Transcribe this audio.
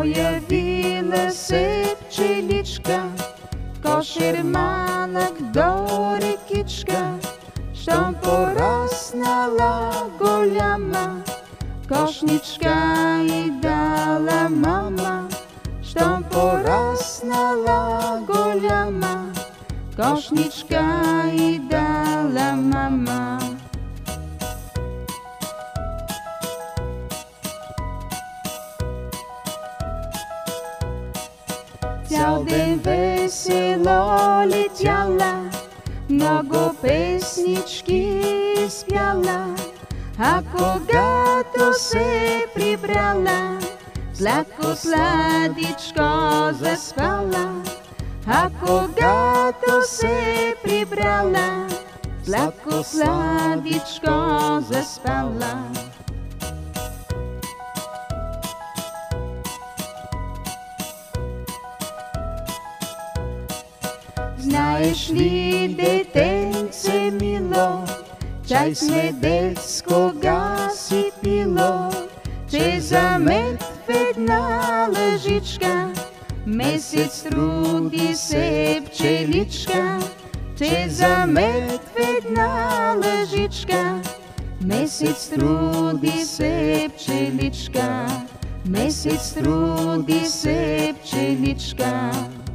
Появила се пчеличка, кошер малък до рекичка. Щом пораснала голяма, кошничка и дала мама. Щом пораснала голяма, кошничка и дала мама. Цял ден весело летяла, много песнички изпяла, а когато се прибрала, сладко сладичко заспала. А когато се прибрала, сладко сладичко заспала. Знаеш ли, детенце мило, чай с медец кога си пило, че за мед в една лъжичка месец труди се пчеличка, че за мед в една лъжичка месец труди се пчеличка, месец труди се пчеличка.